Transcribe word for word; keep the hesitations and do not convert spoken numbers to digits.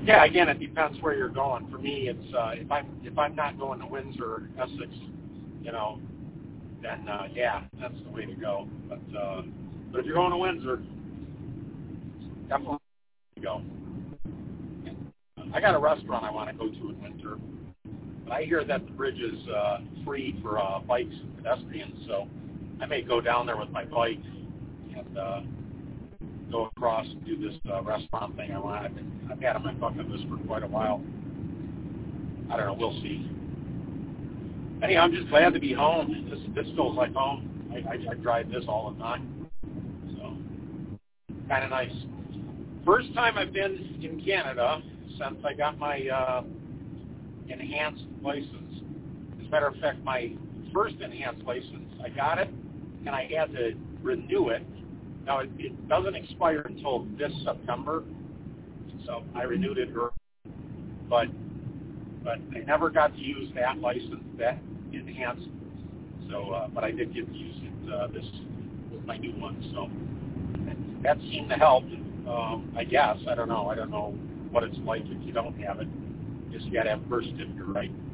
Yeah, again, it depends where you're going. For me, it's uh, if I'm if I'm not going to Windsor or Essex, you know, then uh, yeah, that's the way to go. But uh, but if you're going to Windsor, definitely go. I got a restaurant I want to go to in Windsor, but I hear that the bridge is uh, free for uh, bikes and pedestrians, so I may go down there with my bike and uh, go across and do this uh, restaurant thing I want. I've, been, I've had on my bucket list for quite a while. I don't know. We'll see. Anyhow, I'm just glad to be home. This this feels like home. I, I, I drive this all the time, so kind of nice. First time I've been in Canada since I got my uh, enhanced license. As a matter of fact, my first enhanced license, I got it, and I had to renew it. Now, it, it doesn't expire until this September, so I renewed it early. But, but I never got to use that license, that enhanced. So, uh, but I did get to use it uh, this with my new one. So that seemed to help, um, I guess. I don't know. I don't know what it's like if you don't have it. Just you got to have birth certificate, right?